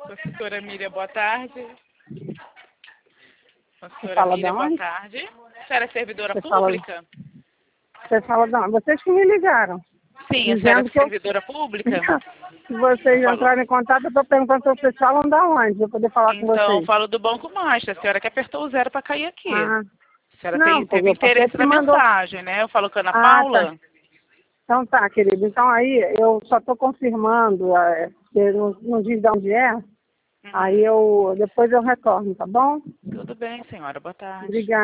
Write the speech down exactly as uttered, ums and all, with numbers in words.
Consultora Miriam, boa tarde. Consultora Fala Miriam, de boa onde? tarde. A senhora é servidora Você fala, pública? você fala de onde? Vocês que me ligaram. Sim, a senhora Dizendo é que eu... servidora pública? Se Eu vocês falo... entrarem em contato, eu estou perguntando se vocês falam da onde, para eu poder falar com Então, eu vocês. falo do Banco Master. A senhora que apertou o zero para cair aqui. Ah, A senhora não, tem, porque teve o papai interesse te na mandou... mensagem, né? Eu falo com a Ana Ah, tá. Paula. Então tá, querido. Então aí eu só estou confirmando, é, porque não, não diz de onde é. Uhum. Aí eu depois eu retorno, tá bom? Tudo bem, senhora. Boa tarde. Obrigada.